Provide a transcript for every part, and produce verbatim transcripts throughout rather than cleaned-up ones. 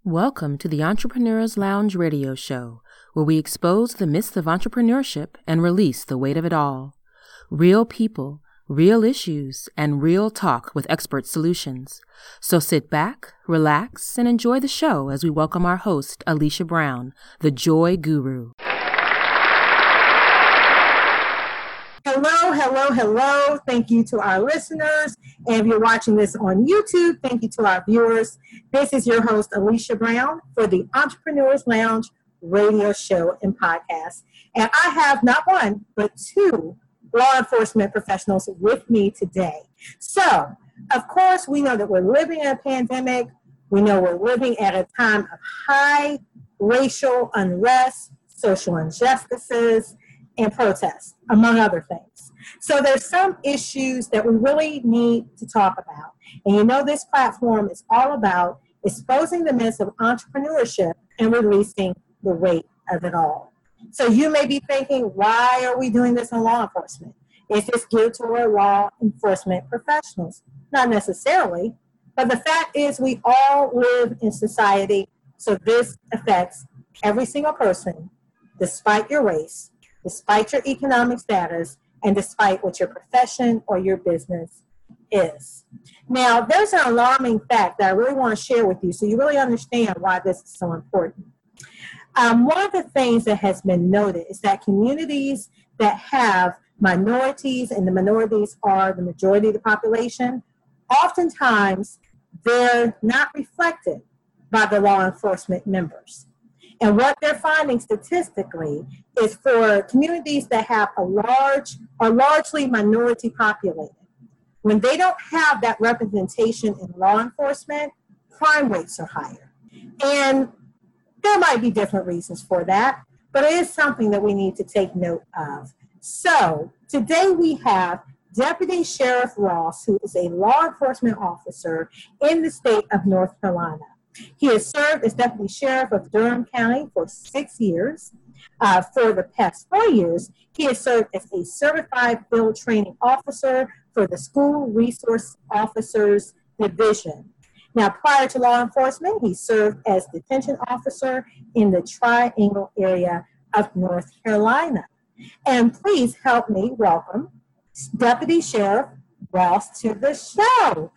Welcome to the Entrepreneur's Lounge radio show, where we expose the myths of entrepreneurship and release the weight of it all. Real people, real issues, and real talk with expert solutions. So sit back, relax, and enjoy the show as we welcome our host, Alicia Brown, the Joy Guru. Hello, hello, hello. Thank you to our listeners. And if you're watching this on YouTube, thank you to our viewers. This is your host, Alicia Brown, for the Entrepreneurs Lounge radio show and podcast. And I have not one, but two law enforcement professionals with me today. So, of course, we know that we're living in a pandemic. We know we're living at a time of high racial unrest, social injustices, and protests, among other things. So there's some issues that we really need to talk about. And you know this platform is all about exposing the myths of entrepreneurship and releasing the weight of it all. So you may be thinking, why are we doing this in law enforcement? Is this geared toward law enforcement professionals? Not necessarily, but the fact is we all live in society, so this affects every single person, despite your race, despite your economic status, and despite what your profession or your business is. Now, there's an alarming fact that I really want to share with you so you really understand why this is so important. Um, one of the things that has been noted is that communities that have minorities, and the minorities are the majority of the population, oftentimes they're not reflected by the law enforcement members. And what they're finding statistically is for communities that have a large or largely minority populated, when they don't have that representation in law enforcement, crime rates are higher. And there might be different reasons for that, but it is something that we need to take note of. So today we have Deputy Sheriff Ross, who is a law enforcement officer in the state of North Carolina. He has served as Deputy Sheriff of Durham County for six years. Uh, for the past four years, he has served as a Certified Field Training Officer for the School Resource Officers Division. Now, prior to law enforcement, he served as Detention Officer in the Triangle area of North Carolina. And please help me welcome Deputy Sheriff Ross to the show.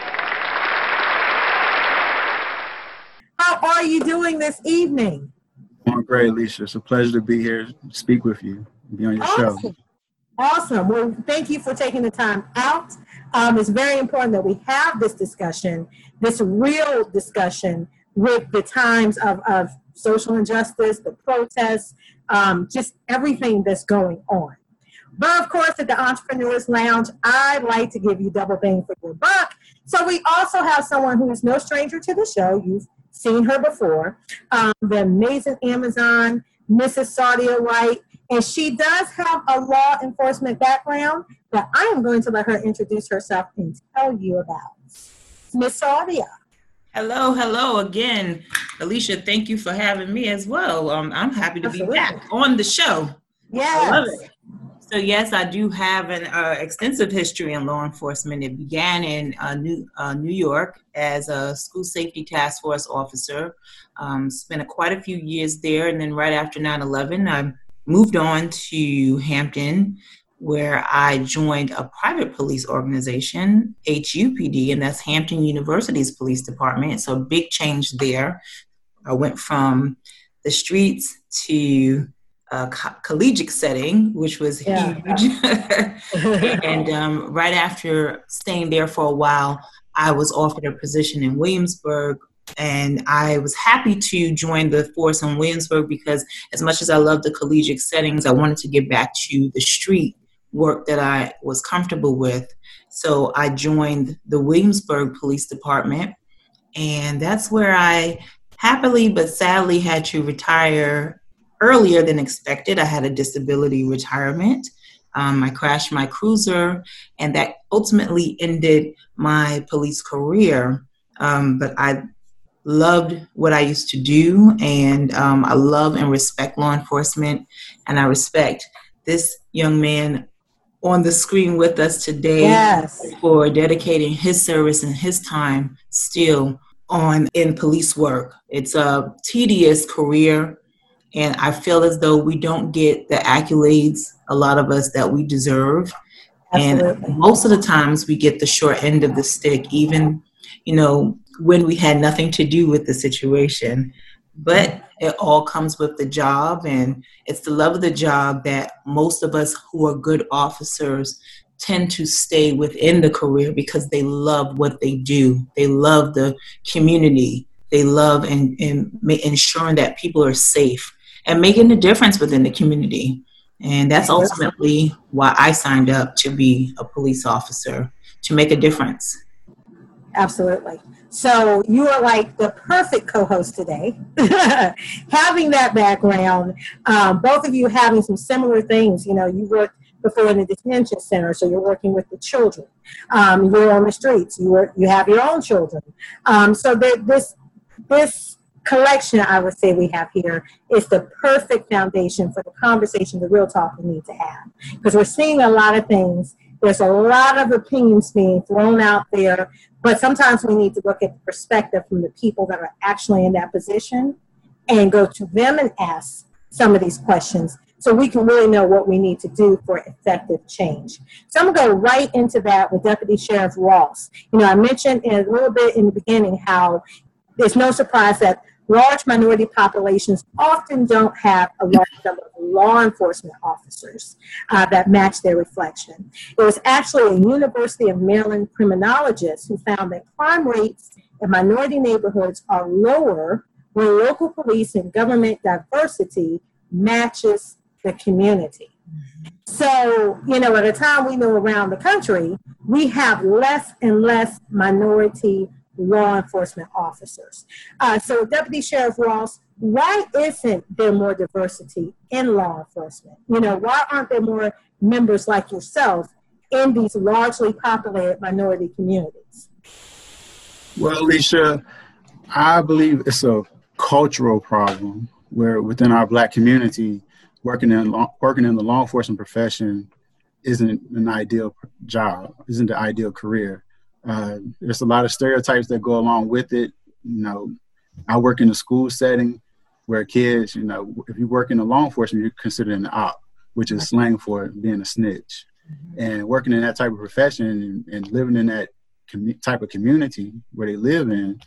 How are you doing this evening? I'm great, Alicia. It's a pleasure to be here, speak with you, be on your awesome. show. Awesome. Well, thank you for taking the time out. Um, it's very important that we have this discussion, this real discussion with the times of, of social injustice, the protests, um, just everything that's going on. But of course, at the Entrepreneurs Lounge, I like to give you double bang for your buck. So we also have someone who is no stranger to the show. You've seen her before, um, the amazing Amazon, Missus Saudia White, and she does have a law enforcement background that I am going to let her introduce herself and tell you about. Miss Saudia. Hello, hello again. Alicia, thank you for having me as well. Um, I'm happy to Absolutely. be back on the show. Yes. I love it. So yes, I do have an uh, extensive history in law enforcement. It began in uh, New, uh, New York as a school safety task force officer. Um, spent a, quite a few years there, and then right after nine eleven, I moved on to Hampton, where I joined a private police organization, H U P D, and that's Hampton University's police department. So a big change there. I went from the streets to a co- collegiate setting, which was yeah. huge. And um, right after staying there for a while, I was offered a position in Williamsburg. And I was happy to join the force in Williamsburg because as much as I love the collegiate settings, I wanted to get back to the street work that I was comfortable with. So I joined the Williamsburg Police Department. And that's where I happily but sadly had to retire earlier than expected. I had a disability retirement. Um, I crashed my cruiser, and that ultimately ended my police career. Um, but I loved what I used to do, and um, I love and respect law enforcement, and I respect this young man on the screen with us today yes. for dedicating his service and his time still on in police work. It's a tedious career, and I feel as though we don't get the accolades, a lot of us, that we deserve. Absolutely. And most of the times we get the short end of the stick, even, you know, when we had nothing to do with the situation. But it all comes with the job, and it's the love of the job that most of us who are good officers tend to stay within the career, because they love what they do. They love the community. They love and, and ma- ensuring that people are safe and making a difference within the community. And that's ultimately why I signed up to be a police officer, to make a difference. Absolutely. So you are like the perfect co-host today, having that background, um, both of you having some similar things. You know, you worked before in the detention center, so you're working with the children. Um, you're on the streets. You work, you have your own children. Um, so there, this this collection, I would say, we have here is the perfect foundation for the conversation, the real talk we need to have, because we're seeing a lot of things. There's a lot of opinions being thrown out there, but sometimes we need to look at the perspective from the people that are actually in that position and go to them and ask some of these questions so we can really know what we need to do for effective change. So I'm going to go right into that with Deputy Sheriff Ross. You know, I mentioned in a little bit in the beginning how there's no surprise that large minority populations often don't have a large number of law enforcement officers uh, that match their reflection. It was actually a University of Maryland criminologist who found that crime rates in minority neighborhoods are lower when local police and government diversity matches the community. So, you know, at a time we know around the country, we have less and less minority law enforcement officers. Uh, so Deputy Sheriff Ross, why isn't there more diversity in law enforcement? You know, why aren't there more members like yourself in these largely populated minority communities? Well, Alicia, I believe it's a cultural problem where within our Black community, working in law, working in the law enforcement profession isn't an ideal job, isn't the ideal career. Uh, there's a lot of stereotypes that go along with it. You know, I work in a school setting where kids, you know, if you work in the law enforcement, you're considered an op, which is slang for being a snitch. And working in that type of profession and, and living in that com- type of community where they live in,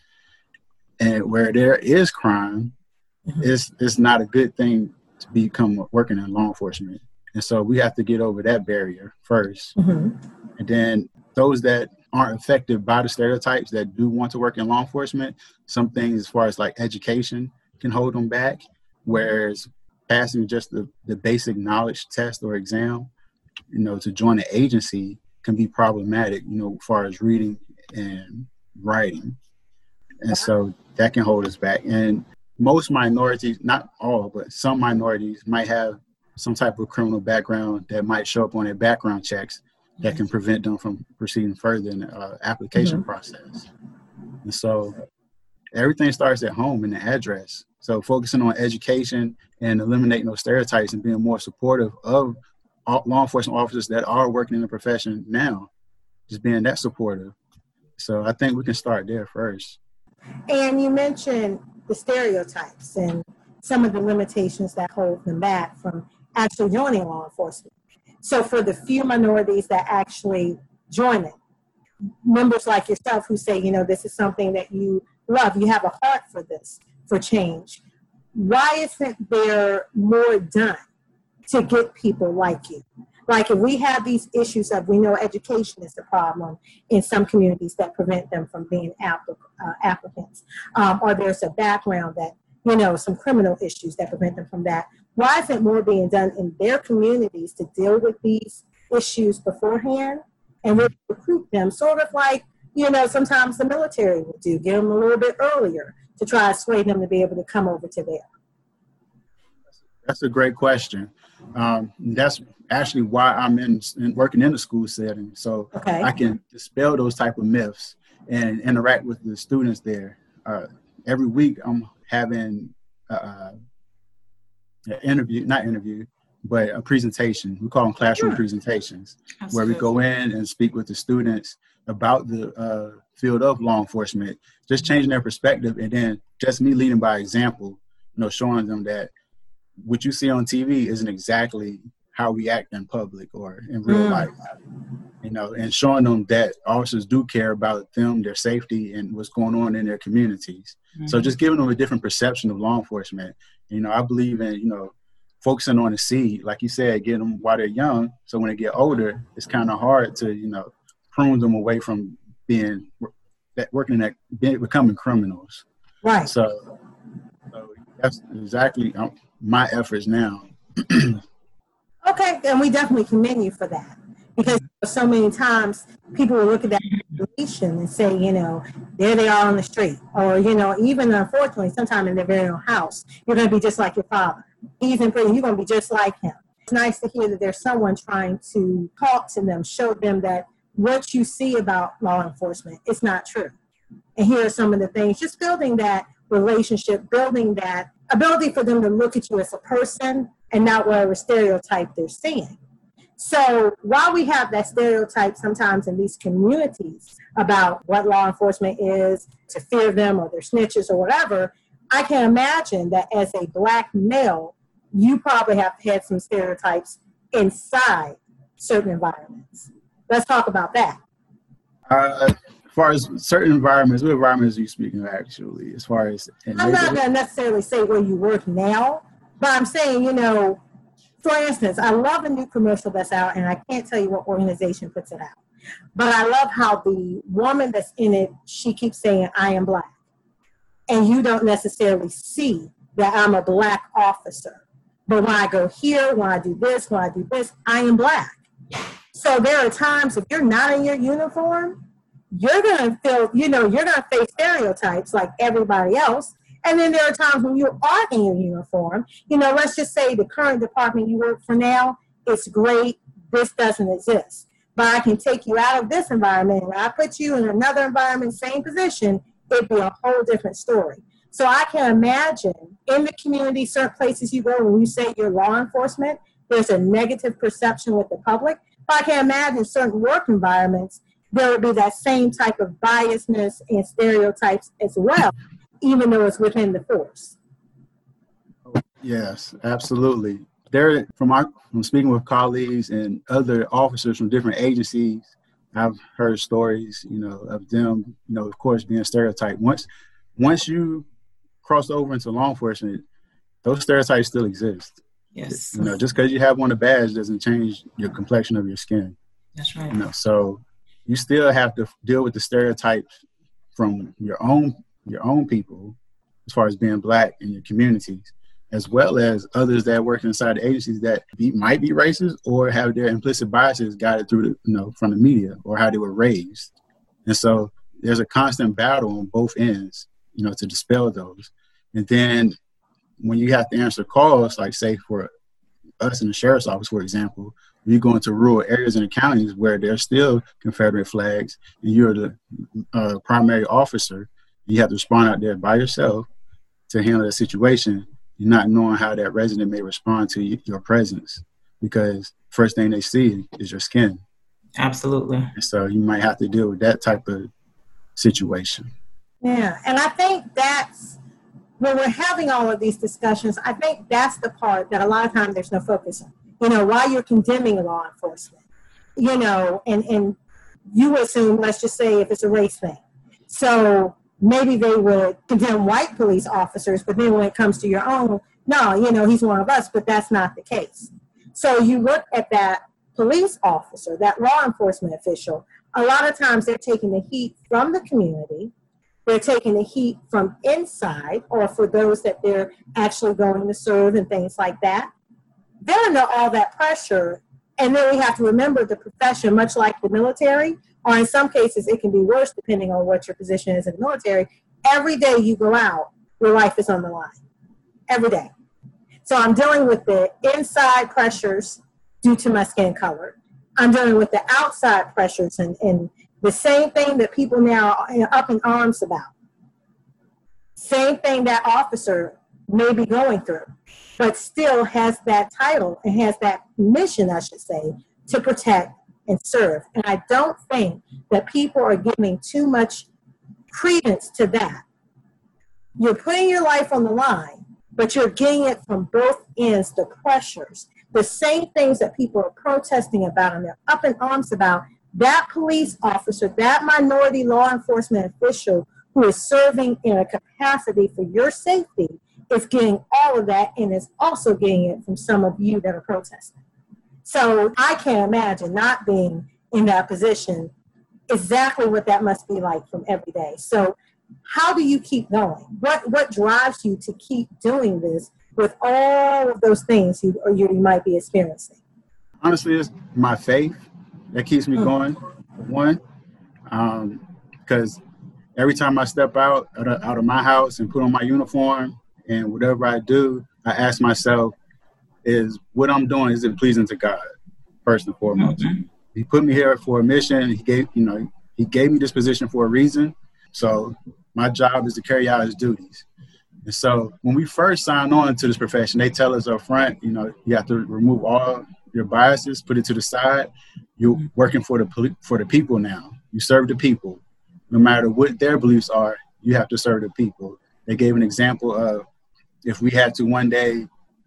and where there is crime, mm-hmm. it's, it's not a good thing to become working in law enforcement. And so we have to get over that barrier first. Mm-hmm. And then those that aren't affected by the stereotypes that do want to work in law enforcement, some things as far as like education can hold them back, whereas passing just the, the basic knowledge test or exam, you know, to join the agency can be problematic, you know, as far as reading and writing. And so that can hold us back. And most minorities, not all, but some minorities might have some type of criminal background that might show up on their background checks that can prevent them from proceeding further in the uh, application mm-hmm. process. And so everything starts at home in the address. So focusing on education and eliminating those stereotypes and being more supportive of law enforcement officers that are working in the profession now, just being that supportive. So I think we can start there first. And you mentioned the stereotypes and some of the limitations that hold them back from actually joining law enforcement. So for the few minorities that actually join it, members like yourself who say, you know, this is something that you love, you have a heart for this, for change, why isn't there more done to get people like you? Like if we have these issues of, we know education is the problem in some communities that prevent them from being applic- uh, applicants, um, or there's a background that, you know, some criminal issues that prevent them from that. Why isn't more being done in their communities to deal with these issues beforehand and really recruit them, sort of like, you know, sometimes the military would do, get them a little bit earlier to try to sway them to be able to come over to there? That's a great question. Um, that's actually why I'm in, in working in the school setting, so okay. I can dispel those type of myths and interact with the students there. Uh, every week I'm having uh, an interview, not interview, but a presentation. We call them classroom Sure. presentations, That's where we good. go in and speak with the students about the uh, field of law enforcement, just changing their perspective, and then just me leading by example, you know, showing them that what you see on T V isn't exactly how we act in public or in real Mm. life, you know, and showing them that officers do care about them, their safety, and what's going on in their communities. Mm-hmm. So just giving them a different perception of law enforcement. You know, I believe in, you know, focusing on the seed, like you said, getting them while they're young. So when they get older, it's kind of hard to, you know, prune them away from being that working at being, becoming criminals. Right. So, so that's exactly um, my efforts now. Okay, and we definitely commend you for that, because so many times people will look at that population and say, you know, there they are on the street, or, you know, even unfortunately, sometime in their very own house, you're going to be just like your father. He's in prison, you're going to be just like him. It's nice to hear that there's someone trying to talk to them, show them that what you see about law enforcement is not true. And here are some of the things, just building that relationship, building that ability for them to look at you as a person and not whatever stereotype they're seeing. So while we have that stereotype sometimes in these communities about what law enforcement is, to fear them or they're snitches or whatever, I can imagine that as a Black male, you probably have had some stereotypes inside certain environments. Let's talk about that. Uh, as far as certain environments, what environments are you speaking of actually? As far as I'm not going to necessarily say where you work now, but I'm saying, you know, for instance, I love a new commercial that's out, and I can't tell you what organization puts it out. But I love how the woman that's in it, she keeps saying, I am Black. And you don't necessarily see that I'm a Black officer. But when I go here, when I do this, when I do this, I am Black. So there are times if you're not in your uniform, you're going to feel, you know, you're going to face stereotypes like everybody else. And then there are times when you are in your uniform. You know, let's just say the current department you work for now, it's great. This doesn't exist. But I can take you out of this environment. When I put you in another environment, same position, it'd be a whole different story. So I can imagine in the community, certain places you go, when you say you're law enforcement, there's a negative perception with the public. But I can imagine certain work environments, there would be that same type of biasness and stereotypes as well, even though it's within the force. Yes, absolutely. There, from our, from speaking with colleagues and other officers from different agencies, I've heard stories, you know, of them, you know, of course, being stereotyped. Once, once you cross over into law enforcement, those stereotypes still exist. Yes. You know, just because you have on a badge doesn't change your complexion of your skin. That's right. You know, so you still have to deal with the stereotypes from your own your own people, as far as being Black in your communities, as well as others that work inside the agencies that be, might be racist or have their implicit biases guided through the, you know, from the media or how they were raised. And so there's a constant battle on both ends, you know, to dispel those. And then when you have to answer calls, like say for us in the sheriff's office, for example, you go into rural areas in the counties where there's still Confederate flags and you're the uh, primary officer, you have to respond out there by yourself to handle the situation. You're not knowing how that resident may respond to y- your presence, because first thing they see is your skin. Absolutely. And so you might have to deal with that type of situation. Yeah, and I think that's, when we're having all of these discussions, I think that's the part that a lot of times there's no focus on. You know, while you're condemning law enforcement, you know, and, and you assume, let's just say if it's a race thing. So maybe they would condemn white police officers, but then when it comes to your own, no, you know, he's one of us, but that's not the case. So you look at that police officer, that law enforcement official, a lot of times they're taking the heat from the community. They're taking the heat from inside, or for those that they're actually going to serve and things like that. They're under all that pressure. And then we have to remember the profession, much like the military, or in some cases it can be worse depending on what your position is in the military. Every day you go out, your life is on the line. Every day. So I'm dealing with the inside pressures due to my skin color. I'm dealing with the outside pressures and, and the same thing that people now are up in arms about. Same thing that officer may be going through. but still has that title and has that mission, I should say, to protect and serve. And I don't think that people are giving too much credence to that. You're putting your life on the line, but you're getting it from both ends, the pressures, the same things that people are protesting about and they're up in arms about. That police officer, that minority law enforcement official who is serving in a capacity for your safety is getting all of that and is also getting it from some of you that are protesting. So I can't imagine not being in that position, exactly what that must be like from every day. So how do you keep going? What what drives you to keep doing this with all of those things you, or you might be experiencing? Honestly, it's my faith that keeps me going, one, um, because every time I step out, out of, out of my house and put on my uniform and whatever I do, I ask myself, is what I'm doing, is it pleasing to God, first and foremost? Mm-hmm. He put me here for a mission. He gave, you know, he gave me this position for a reason. So my job is to carry out his duties. And so when we first sign on to this profession, they tell us up front, you know, you have to remove all your biases, put it to the side. You're working for the for the people now. You serve the people. No matter what their beliefs are, you have to serve the people. They gave an example of if we had to one day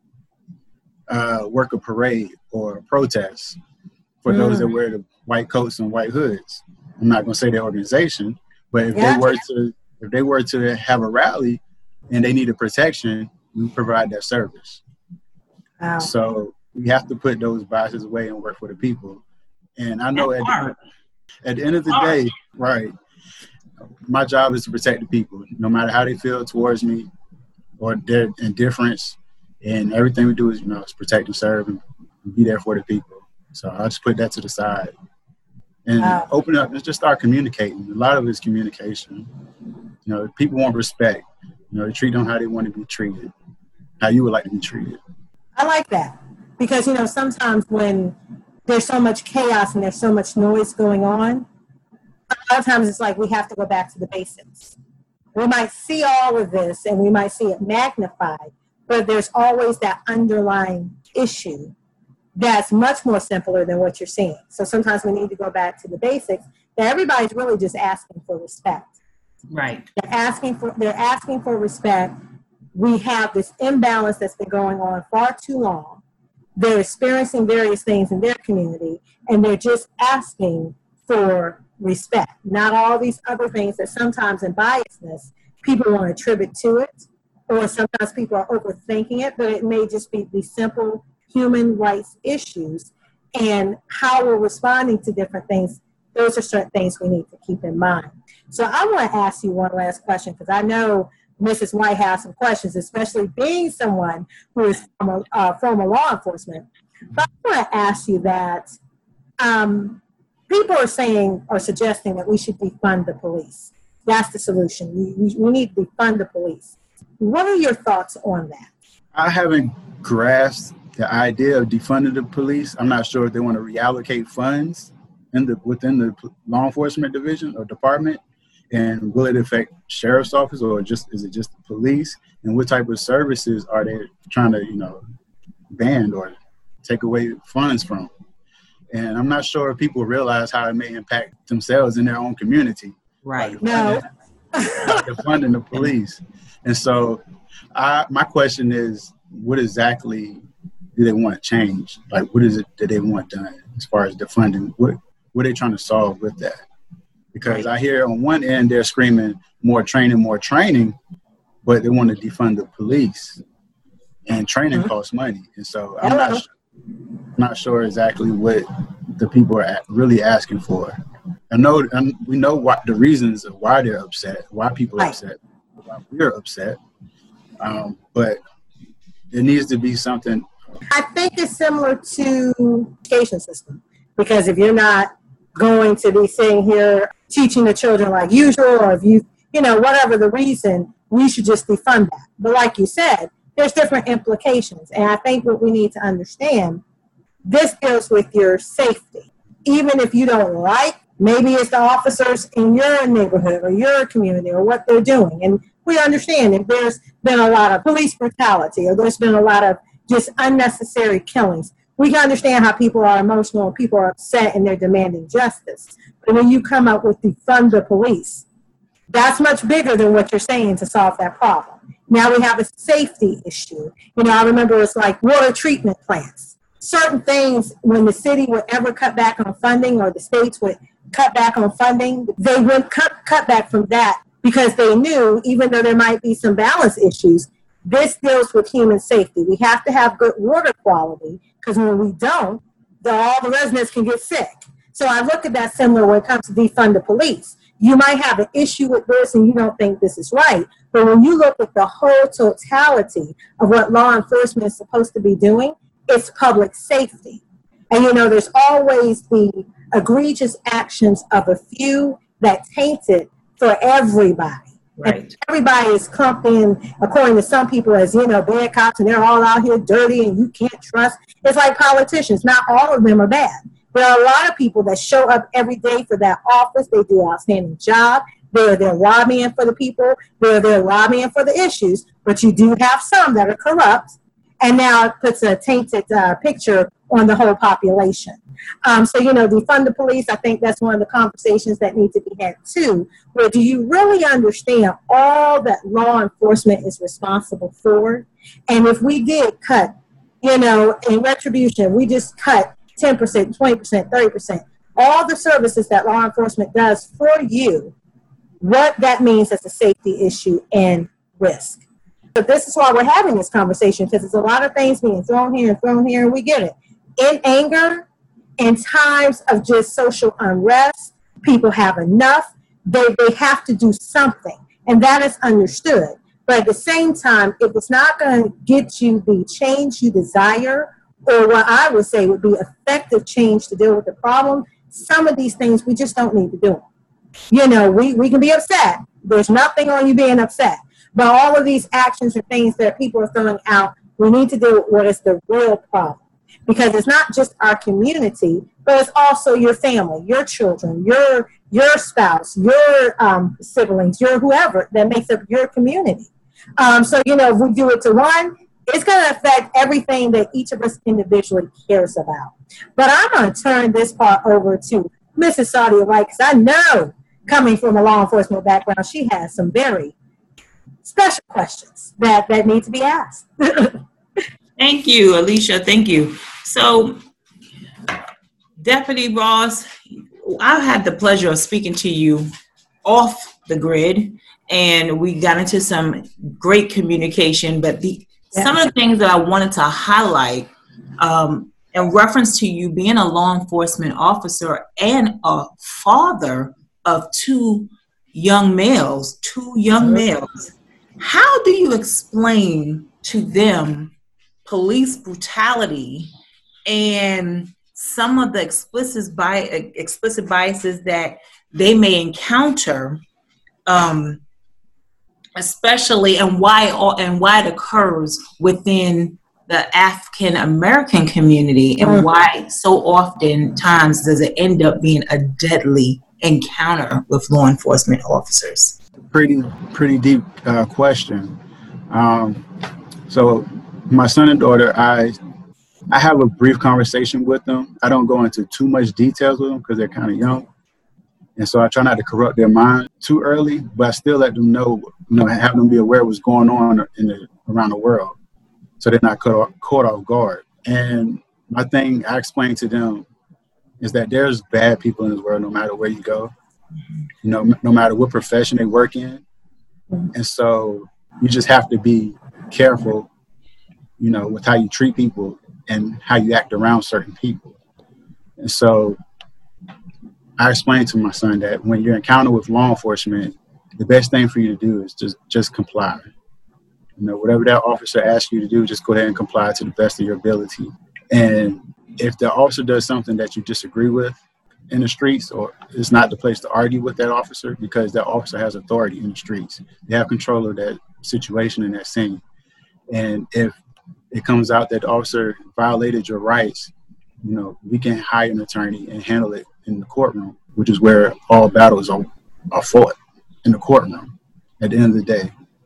uh, work a parade or a protest for mm. those that wear the white coats and white hoods. I'm not going to say their organization, but if yeah. they were to if they were to have a rally and they needed protection, we provide that service. Wow. So we have to put those biases away and work for the people. And I know at the, at the end of the day, right, my job is to protect the people, no matter how they feel towards me or their indifference. And everything we do is, you know, is protect and serve and be there for the people. So I'll just put that to the side and wow. open up and just start communicating. A lot of it is communication. You know, people want respect. You know, they treat them how they want to be treated, how you would like to be treated. I like that because, you know, sometimes when there's so much chaos and there's so much noise going on, a lot of times it's like we have to go back to the basics. We might see all of this and we might see it magnified, but there's always that underlying issue that's much more simpler than what you're seeing. So sometimes we need to go back to the basics that everybody's really just asking for respect. Right. They're asking for they're asking for respect. We have this imbalance that's been going on far too long. They're experiencing various things in their community, and they're just asking for respect. Not all these other things that sometimes in biasness people want to attribute to it, or sometimes people are overthinking it, but it may just be the simple human rights issues and how we're responding to different things. Those are certain things we need to keep in mind. So I want to ask you one last question because I know Missus White has some questions, especially being someone who is from a uh, former law enforcement. But I want to ask you that um, people are saying or suggesting that we should defund the police. That's the solution. We, we, we need to defund the police. What are your thoughts on that? I haven't grasped the idea of defunding the police. I'm not sure if they want to reallocate funds in the within the law enforcement division or department. And will it affect sheriff's office or just is it just the police? And what type of services are they trying to, you know, ban or take away funds from? And I'm not sure if people realize how it may impact themselves in their own community. Right. No. Defunding the police. And so I, my question is, what exactly do they want to change? Like, what is it that they want done as far as defunding? What, what are they trying to solve with that? Because I hear on one end, they're screaming more training, more training, but they want to defund the police. And training mm-hmm. costs money. And so I'm not, sure, not sure exactly what the people are really asking for. I know and we know what the reasons of why they're upset, why people are upset, why we're upset. Um, but it needs to be something. I think it's similar to the education system. Because if you're not going to be sitting here teaching the children like usual, or if you, you know, whatever the reason, we should just defund that. But like you said, there's different implications. And I think what we need to understand, this deals with your safety. Even if you don't like, maybe it's the officers in your neighborhood or your community or what they're doing. And we understand if there's been a lot of police brutality or there's been a lot of just unnecessary killings. We can understand how people are emotional and people are upset and they're demanding justice. But when you come up with defund the police, that's much bigger than what you're saying to solve that problem. Now we have a safety issue. You know, I remember it's like water treatment plants. Certain things, when the city would ever cut back on funding or the states would cut back on funding, they would cut, cut back from that because they knew, even though there might be some balance issues, this deals with human safety. We have to have good water quality because when we don't, the, all the residents can get sick. So I look at that similar when it comes to defund the police. You might have an issue with this and you don't think this is right, but when you look at the whole totality of what law enforcement is supposed to be doing, it's public safety. And you know, there's always the egregious actions of a few that taint it for everybody. Right. And everybody is clumped in, according to some people, as, you know, bad cops, and they're all out here dirty and you can't trust. It's like politicians. Not all of them are bad. There are a lot of people that show up every day for that office. They do an outstanding job. They're there lobbying for the people. They're there lobbying for the issues. But you do have some that are corrupt. And now it puts a tainted uh, picture on the whole population. Um, so, you know, defund the police, I think that's one of the conversations that need to be had too. Where do you really understand all that law enforcement is responsible for? And if we did cut, you know, in retribution, we just cut ten percent, twenty percent, thirty percent, all the services that law enforcement does for you, what that means as a safety issue and risk. So this is why we're having this conversation, because there's a lot of things being thrown here and thrown here, and we get it. In anger, in times of just social unrest, people have enough. They, they have to do something, and that is understood. But at the same time, if it's not going to get you the change you desire, or what I would say would be effective change to deal with the problem, some of these things we just don't need to do. You know, we, we can be upset. There's nothing on you being upset. But all of these actions and things that people are throwing out, we need to deal with what is the real problem. Because it's not just our community, but it's also your family, your children, your your spouse, your um, siblings, your whoever that makes up your community. Um, so, you know, if we do it to one, it's going to affect everything that each of us individually cares about. But I'm going to turn this part over to Missus Saudia White, because I know, coming from a law enforcement background, she has some very special questions that, that need to be asked. Thank you, Alicia. Thank you. So, Deputy Ross, I've had the pleasure of speaking to you off the grid, and we got into some great communication, but the yeah. some of the things that I wanted to highlight um, in reference to you being a law enforcement officer and a father of two young males, two young males, how do you explain to them police brutality and some of the explicit bi- explicit biases that they may encounter, um, especially and why and why it occurs within the African American community, and mm-hmm. why so often times does it end up being a deadly encounter with law enforcement officers? Pretty pretty deep uh, question. Um, so my son and daughter, I I have a brief conversation with them. I don't go into too much details with them because they're kind of young. And so I try not to corrupt their mind too early, but I still let them know, you know, have them be aware of what's going on in the, around the world, so they're not caught off, caught off guard. And my thing I explain to them is that there's bad people in this world no matter where you go, you know, no matter what profession they work in. And so you just have to be careful, you know, with how you treat people and how you act around certain people. And so I explained to my son that when you're encountered with law enforcement, the best thing for you to do is just, just comply. You know, whatever that officer asks you to do, just go ahead and comply to the best of your ability. And if the officer does something that you disagree with in the streets, or it's not the place to argue with that officer, because that officer has authority in the streets. They have control of that situation and that scene. And if it comes out that the officer violated your rights, you know, we can hire an attorney and handle it in the courtroom, which is where all battles are, are fought, in the courtroom at the end of the day.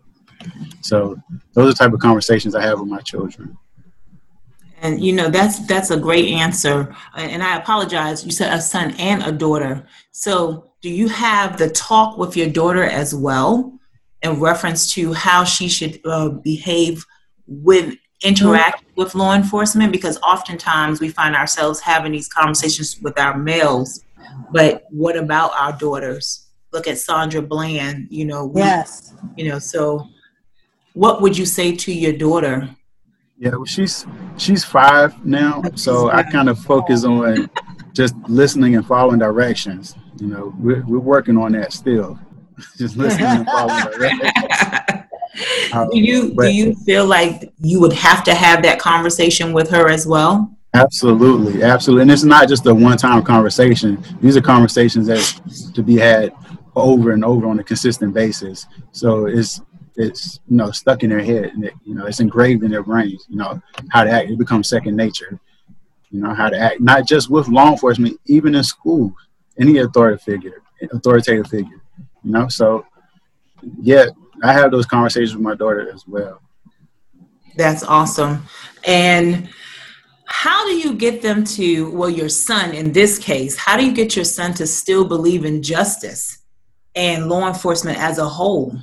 So those are the type of conversations I have with my children. And, you know, that's that's a great answer. And I apologize. You said a son and a daughter. So do you have the talk with your daughter as well in reference to how she should uh, behave with interact mm-hmm. with law enforcement? Because oftentimes we find ourselves having these conversations with our males. But what about our daughters? Look at Sandra Bland, you know. We, yes. You know, so what would you say to your daughter? Yeah, well, she's she's five now, so I kind of focus on just listening and following directions. You know, we're we're working on that still, just listening and following directions. Um, do you but, do you feel like you would have to have that conversation with her as well? Absolutely, absolutely, and it's not just a one-time conversation. These are conversations that to be had over and over on a consistent basis. So it's. It's, you know, stuck in their head, and it, you know, it's engraved in their brains, you know, how to act. It becomes second nature, you know, how to act, not just with law enforcement, even in schools, any authoritative figure, authoritative figure, you know. So, yeah, I have those conversations with my daughter as well. That's awesome. And how do you get them to, well, your son in this case, how do you get your son to still believe in justice and law enforcement as a whole?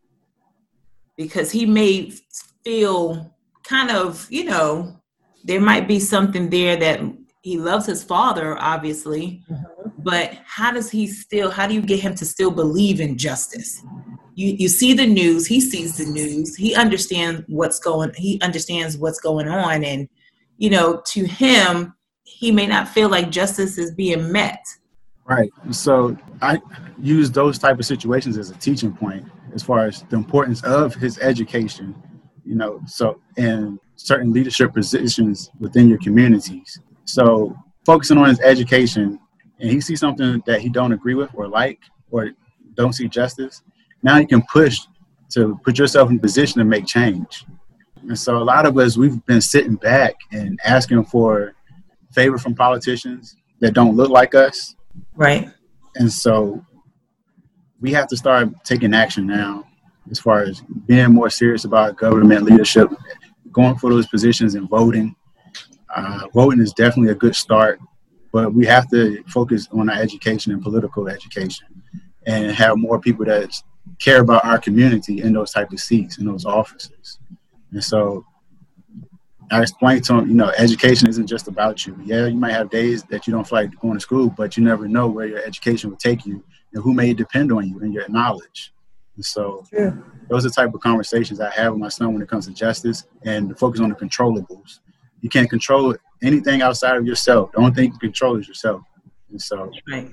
Because he may feel kind of, you know, there might be something there that he loves his father, obviously, mm-hmm. but how does he still, how do you get him to still believe in justice? You you see the news, he sees the news, he understands what's going, he understands what's going on. And, you know, to him, he may not feel like justice is being met. Right. So I use those type of situations as a teaching point as far as the importance of his education, you know, so in certain leadership positions within your communities. So focusing on his education, and he sees something that he don't agree with or like, or don't see justice, now you can push to put yourself in position to make change. And so a lot of us, we've been sitting back and asking for favor from politicians that don't look like us. Right. And so we have to start taking action now as far as being more serious about government leadership, going for those positions and voting. Uh, voting is definitely a good start, but we have to focus on our education and political education and have more people that care about our community in those type of seats, in those offices. And so I explained to them, you know, education isn't just about you. Yeah, you might have days that you don't feel like going to school, but you never know where your education will take you and who may depend on you and your knowledge. And so yeah. Those are the type of conversations I have with my son when it comes to justice and to focus on the controllables. You can't control anything outside of yourself. The only thing you can control is yourself. And so right.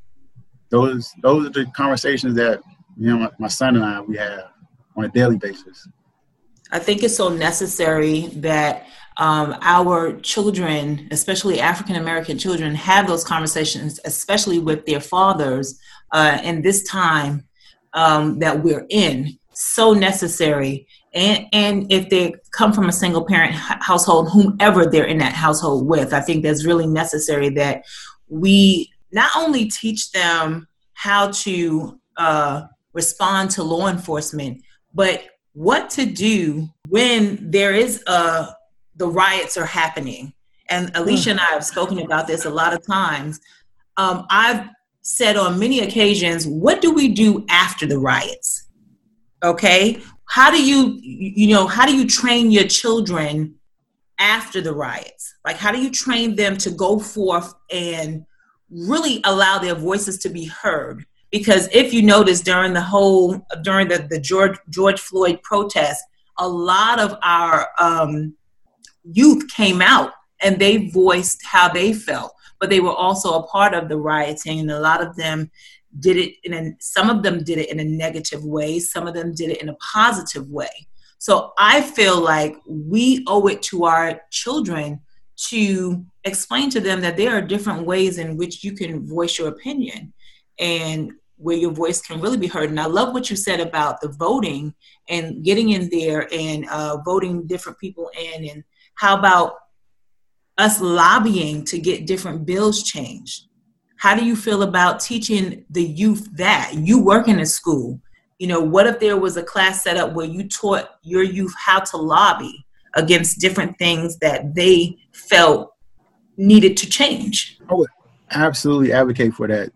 those those are the conversations that, you know, my, my son and I, we have on a daily basis. I think it's so necessary that um, our children, especially African-American children, have those conversations, especially with their fathers uh, in this time um, that we're in. So necessary. And, and if they come from a single parent household, whomever they're in that household with, I think that's really necessary that we not only teach them how to uh, respond to law enforcement, but what to do when there is a, the riots are happening. And Alicia and I have spoken about this a lot of times. Um, I've said on many occasions, what do we do after the riots? Okay. How do you, you know, how do you train your children after the riots? Like, how do you train them to go forth and really allow their voices to be heard? Because if you notice during the whole, during the, the George, George Floyd protest, a lot of our um, youth came out and they voiced how they felt, but they were also a part of the rioting. And a lot of them did it in a, some of them did it in a negative way. Some of them did it in a positive way. So I feel like we owe it to our children to explain to them that there are different ways in which you can voice your opinion and where your voice can really be heard. And I love what you said about the voting and getting in there and uh, voting different people in. And how about us lobbying to get different bills changed? How do you feel about teaching the youth that? You work in a school. You know, what if there was a class set up where you taught your youth how to lobby against different things that they felt needed to change? I would absolutely advocate for that,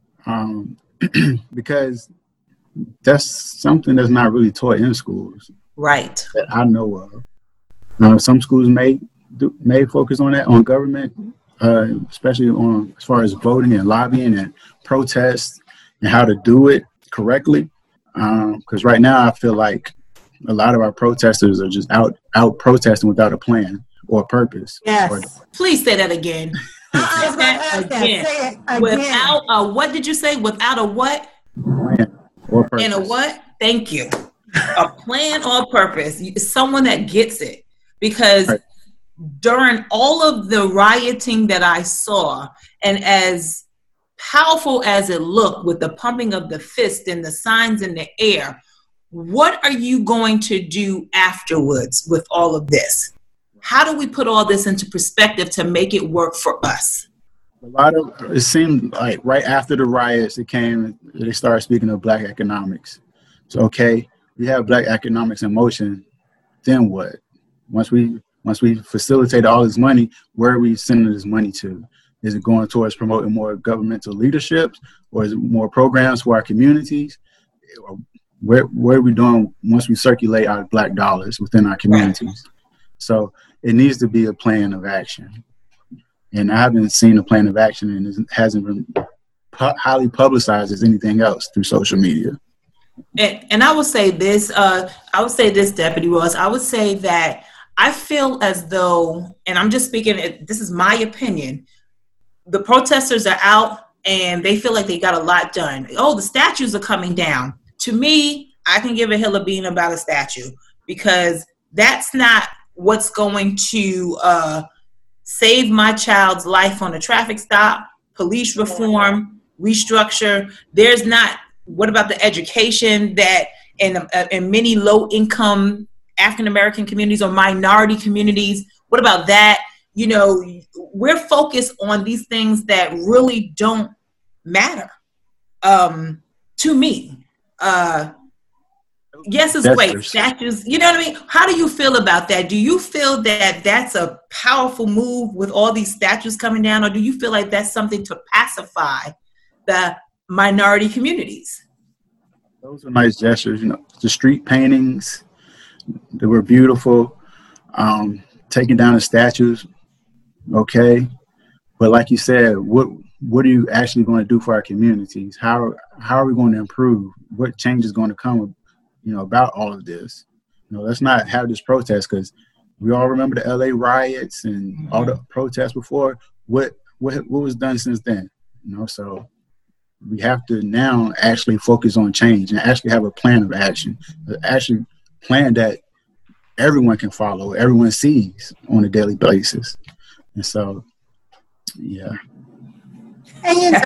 um, because that's something that's not really taught in schools. Right. That I know of. Uh, some schools may do, may focus on that, on government, uh, especially on as far as voting and lobbying and protests and how to do it correctly. Because um, right now I feel like a lot of our protesters are just out out protesting without a plan or a purpose. Yes. Or, Please say that again. I was Say that gonna ask that. again. Say it again. Without a, what did you say? Without a what? plan or purpose. And a what? Thank you. A plan or a purpose. Someone that gets it. Because right. during all of the rioting that I saw, and as powerful as it looked with the pumping of the fist and the signs in the air, what are you going to do afterwards with all of this? How do we put all this into perspective to make it work for us? A lot of it seemed like right after the riots, it came. They started speaking of Black economics. So okay, we have Black economics in motion. Then what? Once we once we facilitate all this money, where are we sending this money to? Is it going towards promoting more governmental leadership, or is it more programs for our communities? Where where are we doing once we circulate our Black dollars within our communities? Right. So it needs to be a plan of action. And I haven't seen a plan of action, and it hasn't been pu- highly publicized as anything else through social media. And, and I would say this, uh, I would say this, Deputy Ross, I would say that I feel as though, and I'm just speaking, this is my opinion, the protesters are out and they feel like they got a lot done. Oh, the statues are coming down. To me, I can give a hill of bean about a statue, because that's not what's going to uh, save my child's life on a traffic stop, police reform, restructure. There's not, what about the education that in, uh, in many low-income African-American communities or minority communities, what about that? You know, we're focused on these things that really don't matter um, to me. Uh, yes, it's great. Statues, you know what I mean? How do you feel about that? Do you feel that that's a powerful move with all these statues coming down, or do you feel like that's something to pacify the minority communities? Those are nice gestures. You know, the street paintings, they were beautiful. Um, taking down the statues, okay. But like you said, what what are you actually going to do for our communities? How how are we going to improve? What change is going to come, you know, about all of this? You know, let's not have this protest, because we all remember the L A riots and mm-hmm. all the protests before. What what what was done since then? You know, so we have to now actually focus on change and actually have a plan of action, actually plan that everyone can follow, everyone sees on a daily basis. And so, yeah. And you know,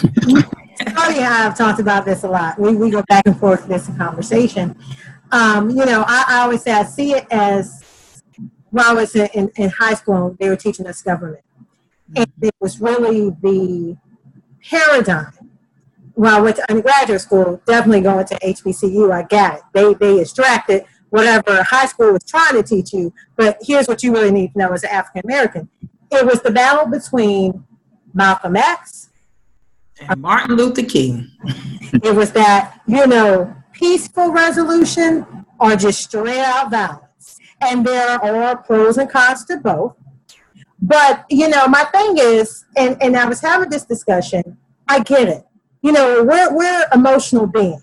Tony and I have talked about this a lot. We we go back and forth with this conversation. Um, you know, I, I always say I see it as, when I was in, in, in high school, they were teaching us government. And it was really the paradigm. When I went to undergraduate school, definitely going to H B C U, I got it. They they extracted whatever high school was trying to teach you, but here's what you really need to know as an African American. It was the battle between Malcolm X and Martin Luther King. It was that, you know, peaceful resolution or just straight out violence. And there are pros and cons to both. But, you know, my thing is, and, and I was having this discussion, I get it. You know, we're we're emotional beings.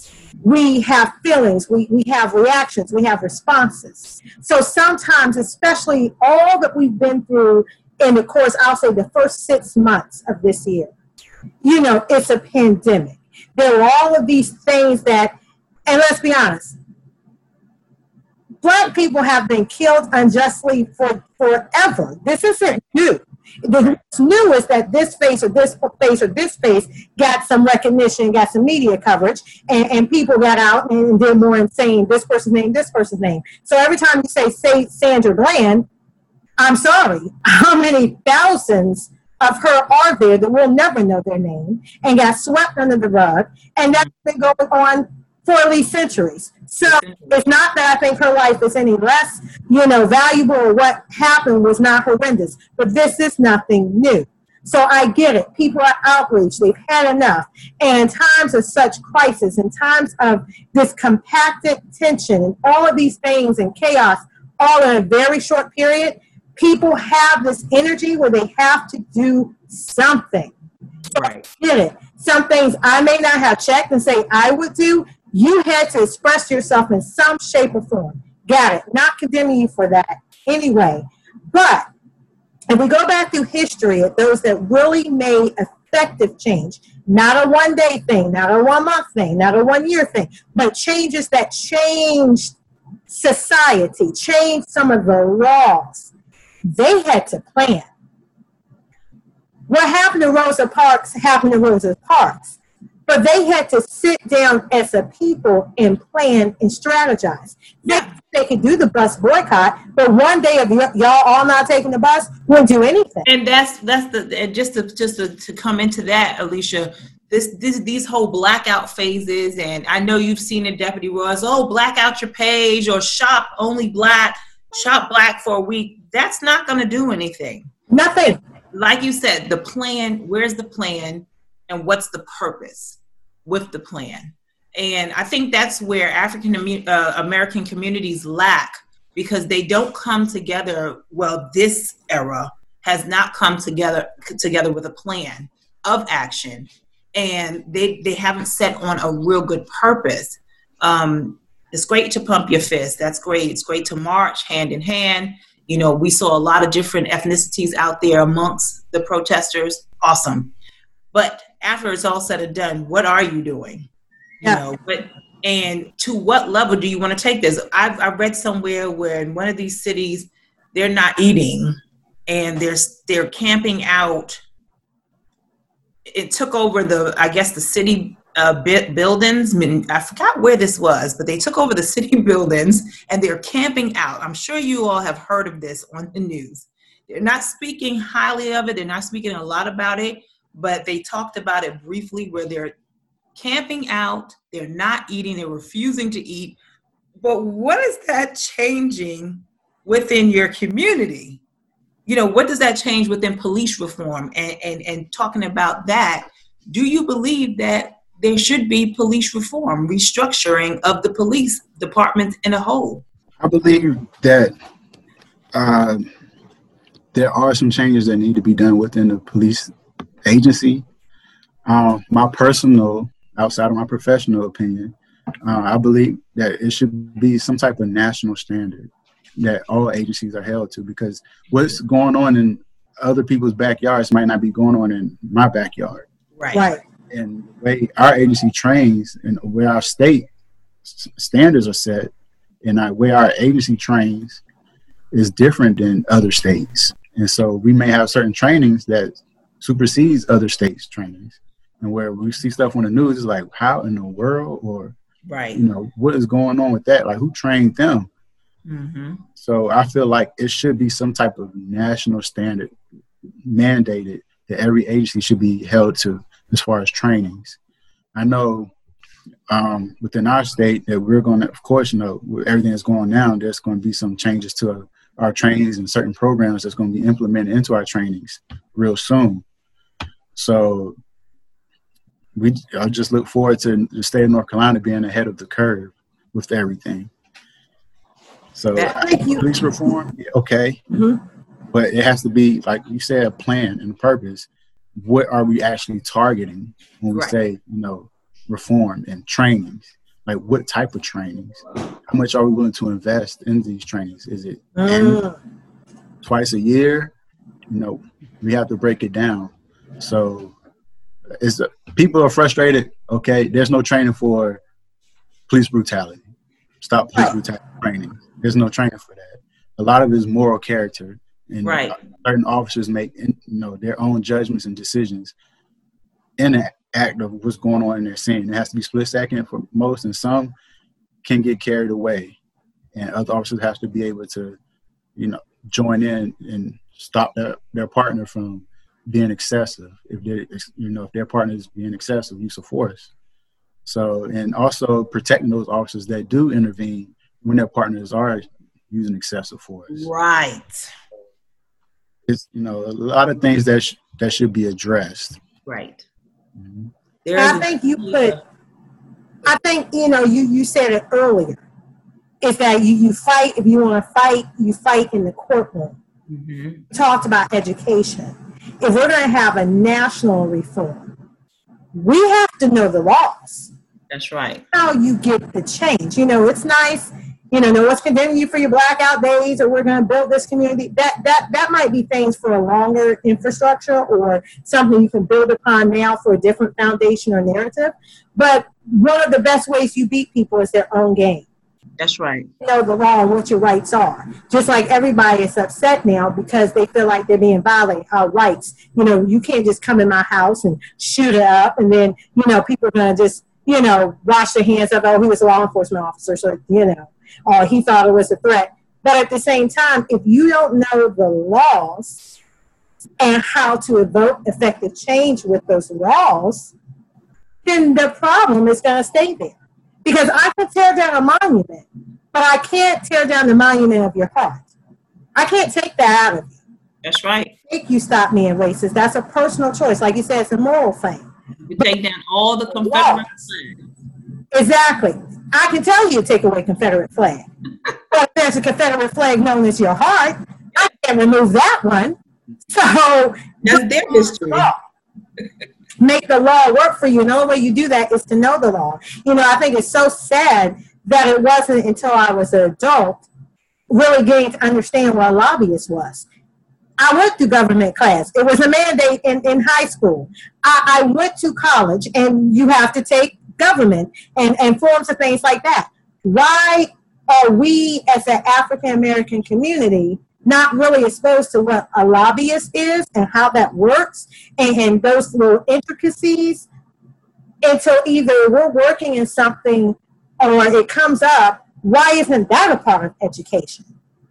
We have feelings, we, we have reactions, we have responses. So sometimes, especially all that we've been through in the course, I'll say the first six months of this year, you know, it's a pandemic. There are all of these things that, and let's be honest, Black people have been killed unjustly for forever. This isn't new. What's new is that this face or this face or this face got some recognition, got some media coverage, and, and people got out and did more and saying this person's name, this person's name. So every time you say, say Sandra Bland, I'm sorry, how many thousands of her are there that will never know their name and got swept under the rug, and that's been going on for at least centuries. So it's not that I think her life is any less, you know, valuable, or what happened was not horrendous, but this is nothing new. So I get it. People are outraged. They've had enough. And in times of such crisis, in times of this compacted tension and all of these things and chaos, all in a very short period, people have this energy where they have to do something. Right. I get it. Some things I may not have checked and say I would do. You had to express yourself in some shape or form. Got it. Not condemning you for that anyway. But if we go back through history at those that really made effective change, not a one-day thing, not a one-month thing, not a one-year thing, but changes that changed society, changed some of the laws, they had to plan. What happened to Rosa Parks happened to Rosa Parks. But they had to sit down as a people and plan and strategize. They, they could do the bus boycott, but one day of y- y'all all not taking the bus wouldn't do anything. And that's that's the and just to just to, to come into that, Alicia. This this these whole blackout phases, and I know you've seen it, Deputy Ross. Oh, black out your page, or shop only black, shop black for a week. That's not going to do anything. Nothing. Like you said, the plan. Where's the plan, and what's the purpose with the plan? And I think that's where African uh, American communities lack, because they don't come together. Well, this era has not come together together with a plan of action, and they they haven't set on a real good purpose. Um, it's great to pump your fist. That's great. It's great to march hand in hand. You know, we saw a lot of different ethnicities out there amongst the protesters. Awesome. But after it's all said and done, what are you doing? You Yeah. know, but and to what level do you want to take this? I've I read somewhere where in one of these cities, they're not eating and they're they're camping out. It took over the, I guess, the city uh, buildings. I mean, I forgot where this was, but they took over the city buildings and they're camping out. I'm sure you all have heard of this on the news. They're not speaking highly of it. They're not speaking a lot about it, but they talked about it briefly, where they're camping out. They're not eating. They're refusing to eat. But what is that changing within your community? You know, what does that change within police reform? And, and, and talking about that, do you believe that there should be police reform, restructuring of the police department in a whole? I believe that uh, there are some changes that need to be done within the police agency. Uh, my personal, outside of my professional opinion, uh, I believe that it should be some type of national standard that all agencies are held to, because what's going on in other people's backyards might not be going on in my backyard. Right. Right. And the way our agency trains and where our state standards are set and the way our agency trains is different than other states. And so we may have certain trainings that supersedes other states' trainings. And where we see stuff on the news, it's like, how in the world? Or, Right. you know, what is going on with that? Like, who trained them? Mm-hmm. So I feel like it should be some type of national standard mandated that every agency should be held to as far as trainings. I know um, within our state that we're going to, of course, you know, with everything that's going on now, there's going to be some changes to our, our trainings and certain programs that's going to be implemented into our trainings real soon. So we I just look forward to the state of North Carolina being ahead of the curve with everything. So Thank you. police reform, okay, Mm-hmm. but it has to be, like you said, a plan and a purpose. What are we actually targeting when we Right. say, you know, reform and trainings? Like, what type of trainings? How much are we willing to invest in these trainings? Is it Mm. twice a year? You know, we have to break it down. So it's, people are frustrated. Okay, there's no training for police brutality. Stop police Right. brutality training. There's no training for that. A lot of it is moral character, and Right. certain officers make, you know, their own judgments and decisions in the act of what's going on in their scene. It has to be split second for most, and some can get carried away, and other officers have to be able to, you know, join in and stop their, their partner from being excessive. If they, you know, if their partner is being excessive, use of force. So, and also protecting those officers that do intervene when their partners are using excessive force. Right. It's, you know, a lot of things that sh- that should be addressed. Right. Mm-hmm. I think you put, I think, you know, you, you said it earlier. It's that you, you fight, if you want to fight, you fight in the courtroom. Mm-hmm. You talked about education. If we're going to have a national reform, we have to know the laws. That's right. How you get the change. You know, it's nice, you know, no one's condemning you for your blackout days, or we're going to build this community. That that that might be things for a longer infrastructure or something you can build upon now for a different foundation or narrative. But one of the best ways you beat people is their own game. That's right. You know the law and what your rights are. Just like everybody is upset now because they feel like they're being violated, our rights. You know, you can't just come in my house and shoot it up, and then, you know, people are going to just, you know, wash their hands of, oh, he was a law enforcement officer, so, you know, or he thought it was a threat. But at the same time, if you don't know the laws and how to evoke effective change with those laws, then the problem is going to stay there. Because I can tear down a monument, but I can't tear down the monument of your heart. I can't take that out of you. That's right. Make you stop being racist. That's a personal choice. Like you said, it's a moral thing. You take down all the Confederate flags. Exactly. I can tell you to take away Confederate flag. But if there's a Confederate flag known as your heart, I can't remove that one. So that's their history. Make the law work for you. And the only way you do that is to know the law. You know, I think it's so sad that it wasn't until I was an adult really getting to understand what a lobbyist was. I went through government class. It was a mandate in, in high school. I, I went to college, and you have to take government and, and forms of things like that. Why are we as an African-American community not really exposed to what a lobbyist is and how that works and, and those little intricacies until either we're working in something or it comes up? Why isn't that a part of education?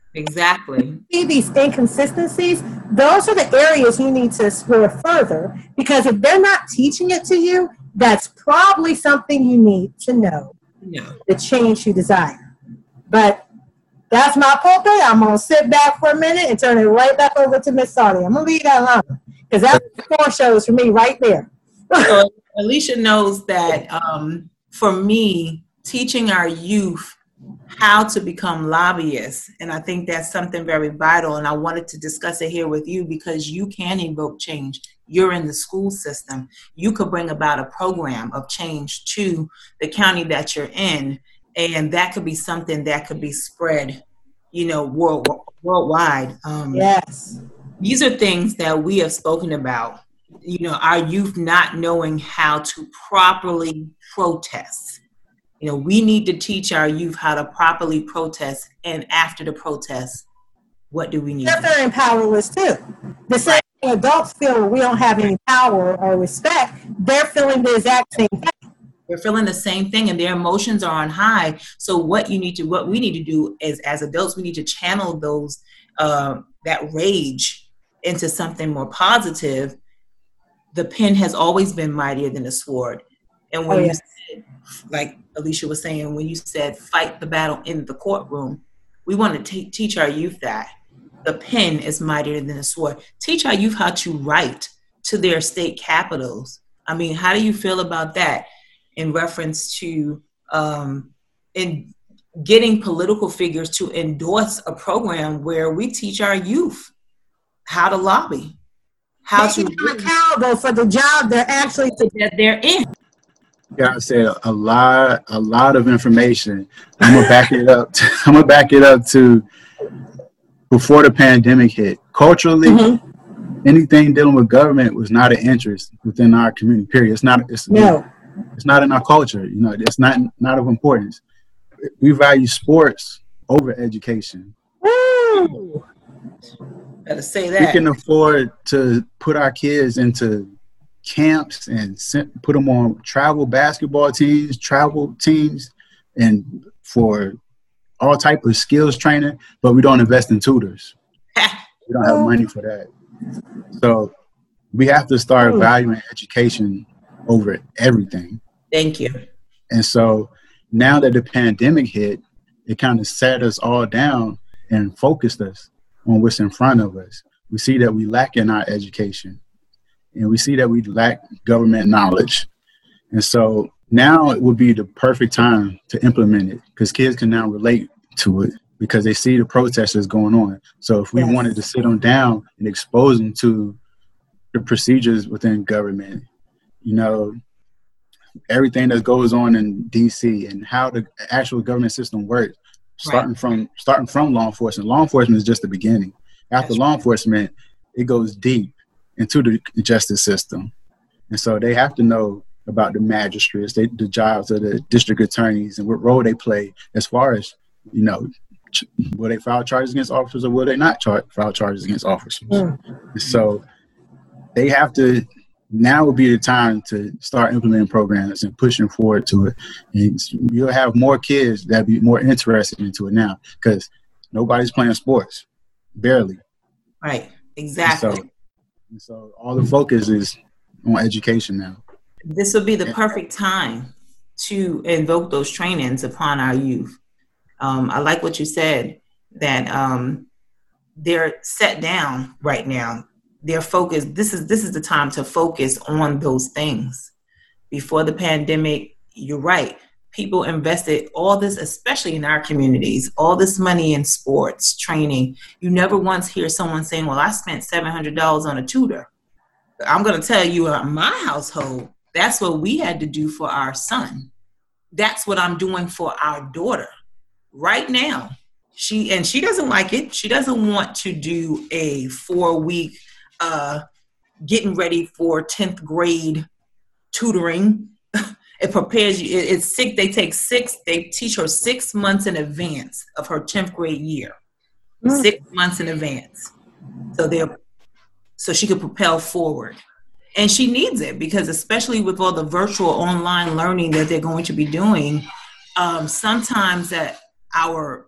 Exactly. See these inconsistencies? Those are the areas you need to explore further, because if they're not teaching it to you, that's probably something you need to know. No. The change you desire. But that's my pulpit. I'm going to sit back for a minute and turn it right back over to Miss Saudi. I'm going to leave that alone, because that's four shows for me right there. So Alicia knows that um, for me, teaching our youth how to become lobbyists, and I think that's something very vital, and I wanted to discuss it here with you because you can evoke change. You're in the school system. You could bring about a program of change to the county that you're in, and that could be something that could be spread, you know, world, worldwide. Um, yes. These are things that we have spoken about, you know, our youth not knowing how to properly protest. You know, we need to teach our youth how to properly protest, and after the protest, what do we need? They're feeling powerless too. The same thing adults feel we don't have any power or respect, they're feeling the exact same thing. They're feeling the same thing, and their emotions are on high. So what you need to, what we need to do is, as adults, we need to channel those, uh, that rage into something more positive. The pen has always been mightier than the sword. And when oh, you yes. said, like Alicia was saying, when you said fight the battle in the courtroom, we want to t- teach our youth that the pen is mightier than the sword. Teach our youth how to write to their state capitals. I mean, how do you feel about that in reference to um, in getting political figures to endorse a program where we teach our youth how to lobby, how to be accountable for the job they're actually that they're in. Yeah, I said a lot, a lot of information. I'm gonna back it up. To, I'm gonna back it up to before the pandemic hit. Culturally, mm-hmm. anything dealing with government was not an interest within our community. Period. It's not. It's no. It's not in our culture. You know, it's not not of importance. We value sports over education. Woo! Gotta say that we can afford to put our kids into camps and put them on travel basketball teams, travel teams, and for all type of skills training, but we don't invest in tutors. We don't have money for that. So we have to start valuing education over everything. Thank you. And so now that the pandemic hit, it kind of sat us all down and focused us on what's in front of us. We see that we lack in our education, and we see that we lack government knowledge. And so now it would be the perfect time to implement it, because kids can now relate to it because they see the protesters going on. So if we yes. wanted to sit them down and expose them to the procedures within government, you know, everything that goes on in D C and how the actual government system works, starting right. from starting from law enforcement. Law enforcement is just the beginning. After That's law right. enforcement, it goes deep into the justice system. And so they have to know about the magistrates, they, the jobs of the district attorneys, and what role they play as far as, you know, ch- will they file charges against officers or will they not char- file charges against officers? Mm. And so they have to, now would be the time to start implementing programs and pushing forward to it. And you'll have more kids that be more interested into it now, because nobody's playing sports, barely. Right, exactly. And so, and so all the focus is on education now. This would be the perfect time to invoke those trainings upon our youth. Um, I like what you said, that um, they're set down right now. They're focused. This is this is the time to focus on those things. Before the pandemic, you're right. People invested all this, especially in our communities, all this money in sports, training. You never once hear someone saying, well, I spent seven hundred dollars on a tutor. I'm going to tell you, in my household, that's what we had to do for our son. That's what I'm doing for our daughter right now. She and she doesn't like it. She doesn't want to do a four-week uh, getting ready for tenth grade tutoring. It prepares you. It, it's six. They take six. They teach her six months in advance of her tenth grade year. Mm. Six months in advance, so they're so she could propel forward. And she needs it, because especially with all the virtual online learning that they're going to be doing, um, sometimes that our,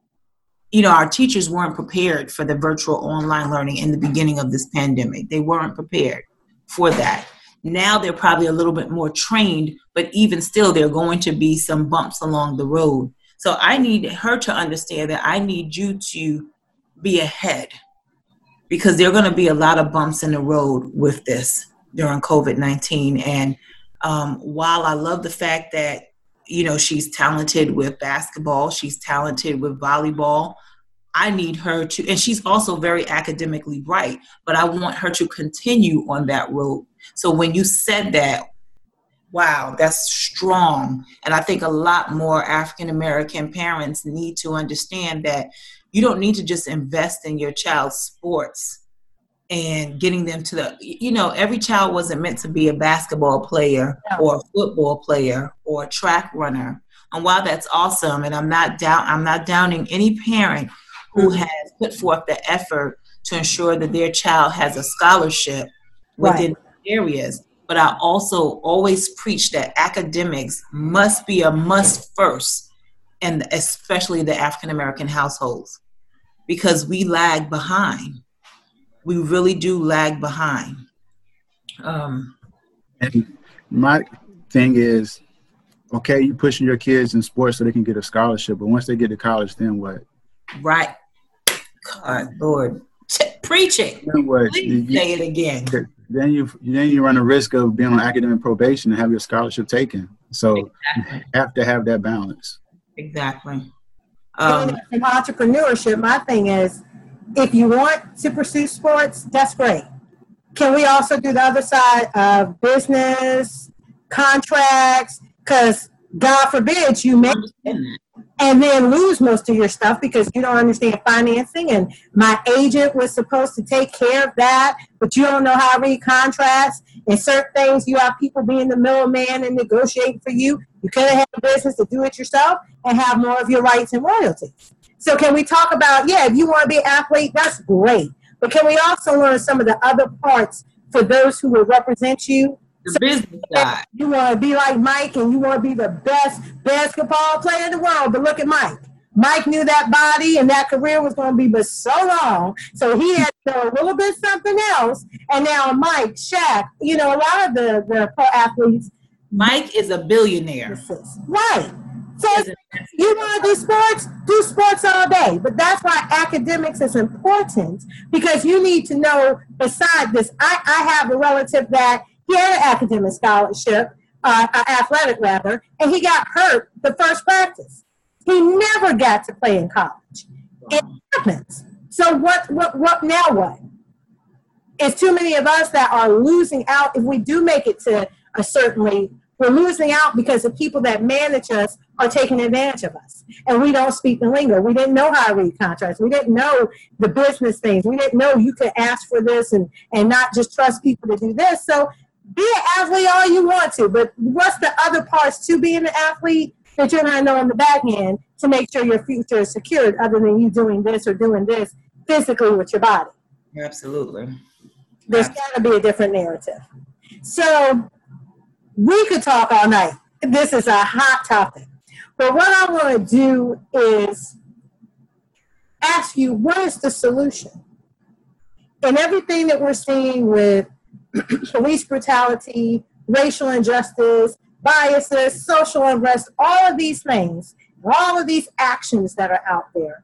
you know, our teachers weren't prepared for the virtual online learning in the beginning of this pandemic. They weren't prepared for that. Now they're probably a little bit more trained, but even still, there are going to be some bumps along the road. So I need her to understand that I need you to be ahead, because there are going to be a lot of bumps in the road with this during COVID nineteen. And um, while I love the fact that, you know, she's talented with basketball, she's talented with volleyball, I need her to, and she's also very academically bright, but I want her to continue on that road. So when you said that, wow, that's strong. And I think a lot more African-American parents need to understand that you don't need to just invest in your child's sports and getting them to the, you know, every child wasn't meant to be a basketball player or a football player or a track runner. And while that's awesome, and I'm not down, I'm not downing any parent who has put forth the effort to ensure that their child has a scholarship within right. areas. But I also always preach that academics must be a must first, and especially the African-American households, because we lag behind. We really do lag behind. Um, and my thing is, okay, you pushing your kids in sports so they can get a scholarship, but once they get to college, then what? Right. God, Lord. Preach it. Then what? Please you, say it again. Then you then you run the risk of being on academic probation and have your scholarship taken. So exactly. You have to have that balance. Exactly. Um, from entrepreneurship, my thing is, if you want to pursue sports, that's great. Can we also do the other side of business, contracts? Because God forbid you make it and then lose most of your stuff because you don't understand financing. And my agent was supposed to take care of that, but you don't know how to read contracts. And certain things, you have people being the middleman and negotiating for you. You could have had a business to do it yourself and have more of your rights and royalties. So can we talk about, yeah, if you want to be an athlete, that's great. But can we also learn some of the other parts for those who will represent you? The so business side. You want to be like Mike and you want to be the best basketball player in the world. But look at Mike. Mike knew that body and that career was going to be but so long. So he had to know a little bit something else. And now Mike, Shaq, you know, a lot of the, the pro athletes, Mike is a billionaire. Right. So if you want to do sports, do sports all day. But that's why academics is important, because you need to know, beside this, I, I have a relative that he had an academic scholarship, uh, athletic rather, and he got hurt the first practice. He never got to play in college. It happens. So what, what, what, now what? It's too many of us that are losing out. If we do make it to a certain rate, we're losing out because the people that manage us are taking advantage of us. And we don't speak the lingo. We didn't know how to read contracts. We didn't know the business things. We didn't know you could ask for this and, and not just trust people to do this. So be an athlete all you want to, but what's the other parts to being an athlete that you're not knowing the back end to make sure your future is secured, other than you doing this or doing this physically with your body? Absolutely. There's got to be a different narrative. So we could talk all night. This is a hot topic. But what I want to do is ask you, what is the solution? And everything that we're seeing with police brutality, racial injustice, biases, social unrest, all of these things, all of these actions that are out there,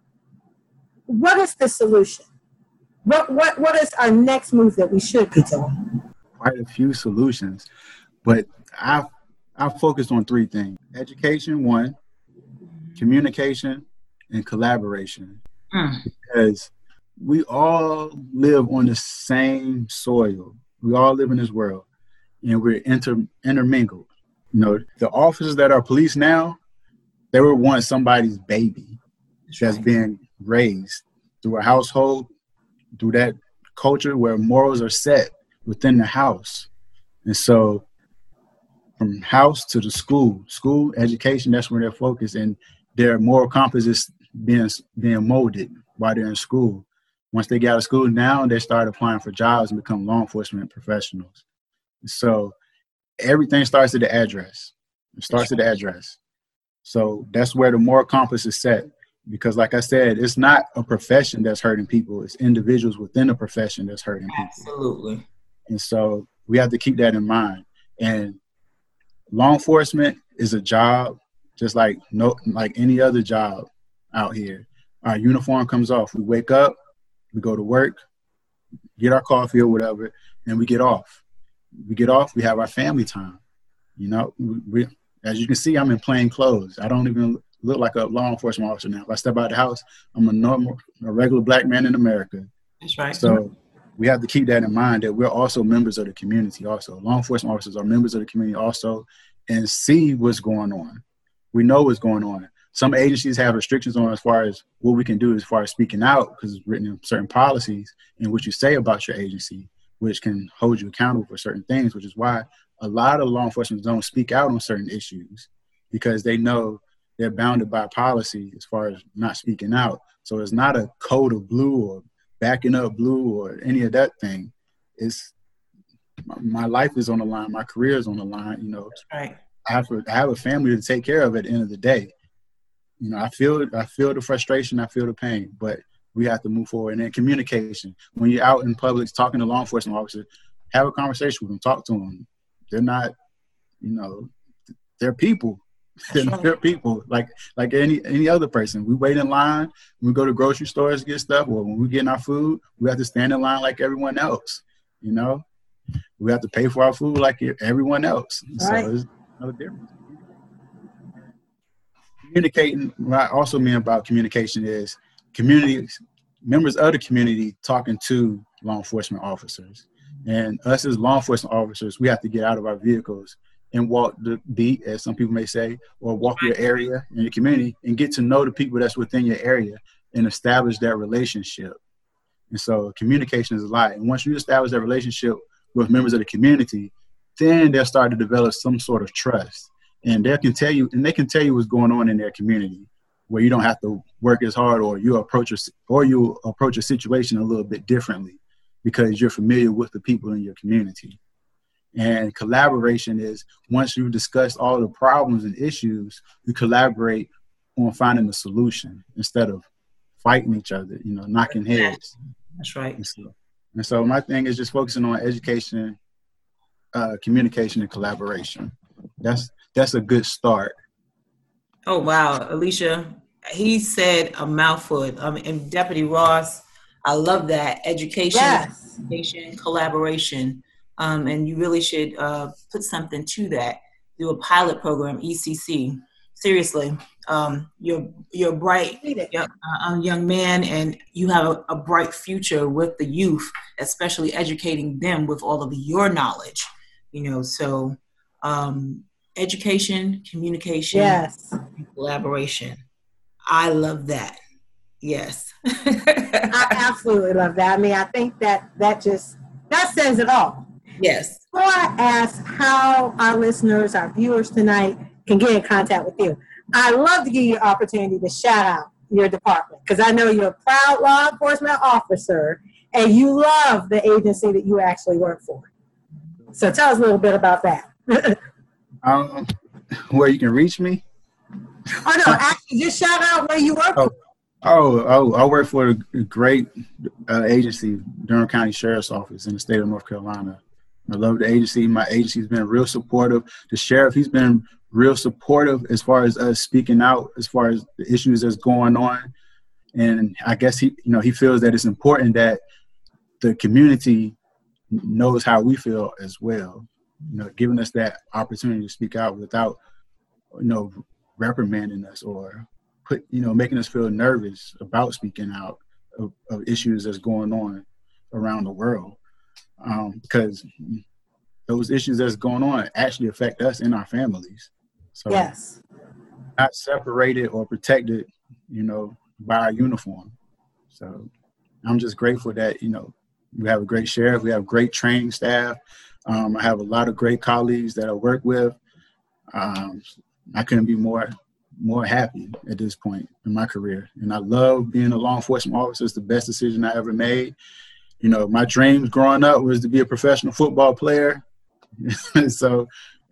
what is the solution? What what what is our next move that we should be doing? Quite a few solutions, but I've I've focused on three things: education, one, communication, and collaboration. Mm. Because we all live on the same soil. We all live in this world, and we're inter intermingled. You know, the officers that are police now, they were once somebody's baby that's being raised through a household, through that culture where morals are set within the house. And so from house to the school, school education, that's where they're focused, and their moral compass is being, being molded while they're in school. Once they get out of school now, they start applying for jobs and become law enforcement professionals. So everything starts at the address. It starts at the address. So that's where the moral compass is set. Because like I said, it's not a profession that's hurting people. It's individuals within a profession that's hurting people. Absolutely. And so we have to keep that in mind. And law enforcement is a job just like no, like any other job out here. Our uniform comes off. We wake up, we go to work, get our coffee or whatever, and we get off. We get off, we have our family time. You know, we, we, as you can see, I'm in plain clothes. I don't even look like a law enforcement officer now. If I step out of the house, I'm a normal, a regular black man in America. That's right. So we have to keep that in mind, that we're also members of the community also. Law enforcement officers are members of the community also, and see what's going on. We know what's going on. Some agencies have restrictions on as far as what we can do as far as speaking out, because it's written in certain policies and what you say about your agency, which can hold you accountable for certain things, which is why a lot of law enforcement don't speak out on certain issues, because they know they're bounded by policy as far as not speaking out. So it's not a code of blue or backing up blue or any of that thing. It's my life is on the line. My career is on the line. You know, That's right. I have to, I have a family to take care of at the end of the day. You know, I feel I feel the frustration. I feel the pain, but we have to move forward. And then communication. When you're out in public talking to law enforcement officers, have a conversation with them. Talk to them. They're not, you know, they're people. They're, they're people like like any any other person. We wait in line when we go to grocery stores to get stuff, or when we get our food, we have to stand in line like everyone else. You know, we have to pay for our food like everyone else. Right. So there's no difference. Communicating, what I also mean about communication is communities, members of the community talking to law enforcement officers. And us as law enforcement officers, we have to get out of our vehicles and walk the beat, as some people may say, or walk your area in your community and get to know the people that's within your area and establish that relationship. And so communication is a lot. And once you establish that relationship with members of the community, then they'll start to develop some sort of trust. And they can tell you, and they can tell you what's going on in their community, where you don't have to work as hard, or you approach a, or you approach a situation a little bit differently because you're familiar with the people in your community. And collaboration is, once you've discussed all the problems and issues, you collaborate on finding a solution instead of fighting each other, you know, knocking heads. That's right. And so, and so my thing is just focusing on education, uh, communication, and collaboration. that's that's a good start. Oh, wow. Alicia, he said a mouthful. Um, and Deputy Ross, I love that. Education, Yes. education, collaboration. Um, and you really should uh, put something to that. Do a pilot program, E C C. Seriously, um, you're you're bright young, uh, young man, and you have a, a bright future with the youth, especially educating them with all of your knowledge. You know, so um, education, communication, yes, and collaboration. I love that. Yes, I absolutely love that. I mean, I think that that just that says it all. Yes. Before I ask how our listeners, our viewers tonight can get in contact with you, I'd love to give you an opportunity to shout out your department, because I know you're a proud law enforcement officer and you love the agency that you actually work for. So tell us a little bit about that. um, where you can reach me? Oh, no, actually, just shout out where you work oh, for. Oh, oh, I work for a great uh, agency, Durham County Sheriff's Office in the state of North Carolina. I love the agency. My agency's been real supportive. The sheriff, he's been real supportive as far as us speaking out, as far as the issues that's going on. And I guess he, you know, he feels that it's important that the community knows how we feel as well. You know, giving us that opportunity to speak out without, you know, reprimanding us or put, you know, making us feel nervous about speaking out of, of issues that's going on around the world. Um, because those issues that's going on actually affect us and our families. So yes, not separated or protected, you know, by our uniform. So I'm just grateful that, you know, we have a great sheriff, we have great training staff. Um, I have a lot of great colleagues that I work with. Um, I couldn't be more more happy at this point in my career. And I love being a law enforcement officer. It's the best decision I ever made. You know, my dreams growing up was to be a professional football player. So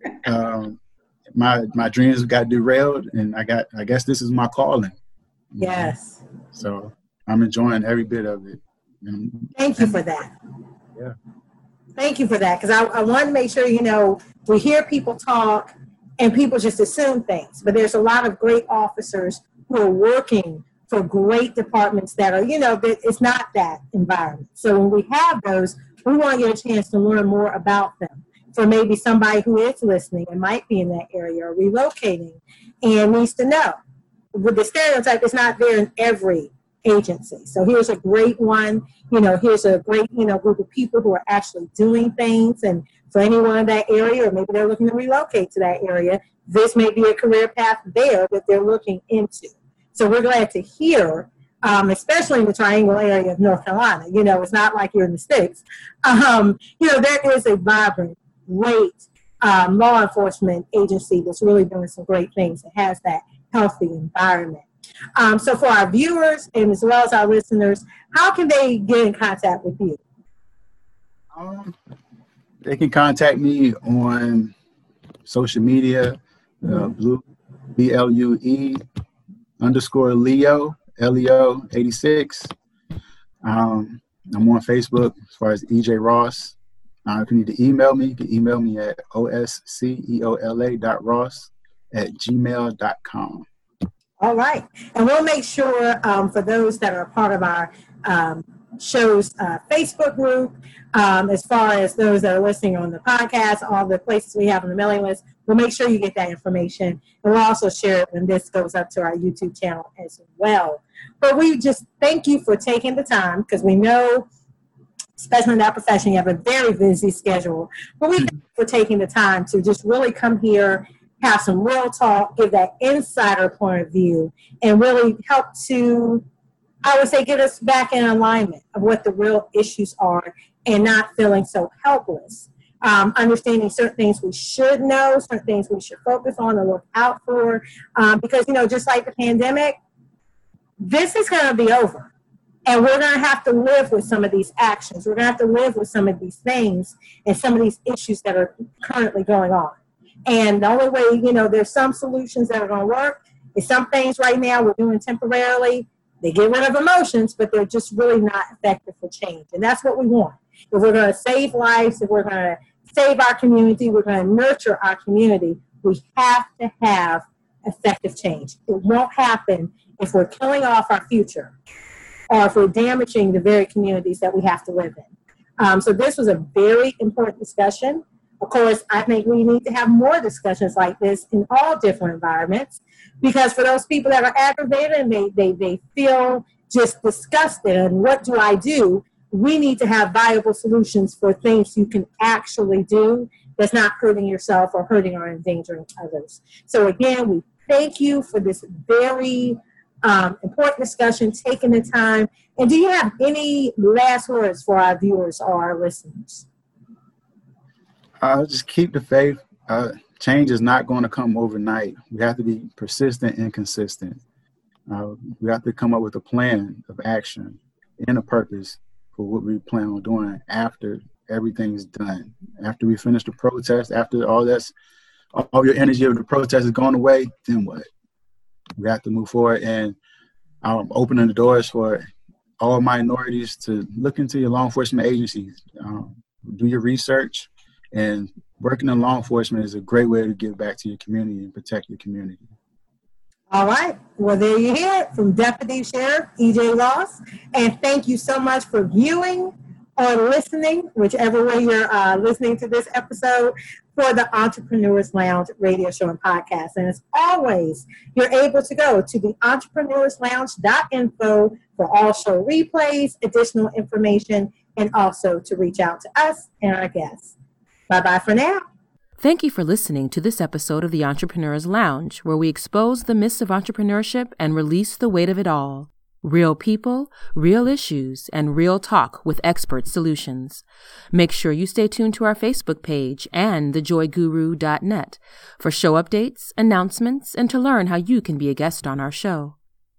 um, my my dreams got derailed, and I got, I guess this is my calling. Yes. Know? So I'm enjoying every bit of it. And, Thank you for that. Yeah. Thank you for that, because I, I want to make sure, you know, we hear people talk and people just assume things, but there's a lot of great officers who are working for great departments that are, you know, that it's not that environment. So when we have those, we want to get a chance to learn more about them. For maybe somebody who is listening and might be in that area or relocating and needs to know. With the stereotype, it's not there in every agency. So here's a great one. You know, here's a great, you know, group of people who are actually doing things. And for anyone in that area, or maybe they're looking to relocate to that area, this may be a career path there that they're looking into. So we're glad to hear, um, especially in the Triangle area of North Carolina. You know, it's not like you're in the States. Um, you know, there is a vibrant, great um, law enforcement agency that's really doing some great things and has that healthy environment. Um, so for our viewers and as well as our listeners, how can they get in contact with you? Um, they can contact me on social media, uh, Blue, B L U E underscore Leo, L E O eighty-six. Um, I'm on Facebook as far as E J Ross. Uh, if you need to email me, you can email me at O S C E O L A dot Ross at gmail dot com. All right. And we'll make sure um, for those that are part of our um, show's uh, Facebook group, um, as far as those that are listening on the podcast, all the places we have on the mailing list, we'll make sure you get that information. And we'll also share it when this goes up to our YouTube channel as well. But we just thank you for taking the time, because we know, especially in that profession, you have a very busy schedule. But we thank you for taking the time to just really come here, have some real talk, give that insider point of view, and really help to, I would say, get us back in alignment of what the real issues are and not feeling so helpless. Um, understanding certain things we should know, certain things we should focus on and look out for. Um, because, you know, just like the pandemic, this is going to be over. And we're going to have to live with some of these actions. We're going to have to live with some of these things and some of these issues that are currently going on. And the only way, you know, there's some solutions that are going to work. There's some things right now we're doing temporarily. They get rid of emotions, but they're just really not effective for change. And that's what we want. If we're going to save lives, if we're going to save our community, we're going to nurture our community, We have to have effective change. It won't happen if we're killing off our future or if we're damaging the very communities that we have to live in. Um, so this was a very important discussion. Of course, I think we need to have more discussions like this in all different environments, because for those people that are aggravated and they, they, they feel just disgusted and what do I do, we need to have viable solutions for things you can actually do that's not hurting yourself or hurting or endangering others. So again, we thank you for this very um, important discussion, taking the time. And do you have any last words for our viewers or our listeners? Uh, just keep the faith. Uh, change is not going to come overnight. We have to be persistent and consistent. Uh, we have to come up with a plan of action and a purpose for what we plan on doing after everything's done. After we finish the protest, after all that's, all your energy of the protest is gone away, then what? We have to move forward, and I'm opening the doors for all minorities to look into your law enforcement agencies. Um, do your research. And working in law enforcement is a great way to give back to your community and protect your community. All right. Well, there you hear it from Deputy Sheriff E J Ross. And thank you so much for viewing or listening, whichever way you're uh, listening to this episode, for the Entrepreneurs Lounge radio show and podcast. And as always, you're able to go to the entrepreneurs lounge dot info for all show replays, additional information, and also to reach out to us and our guests. Bye-bye for now. Thank you for listening to this episode of the Entrepreneurs Lounge, where we expose the myths of entrepreneurship and release the weight of it all. Real people, real issues, and real talk with expert solutions. Make sure you stay tuned to our Facebook page and the joy guru dot net for show updates, announcements, and to learn how you can be a guest on our show.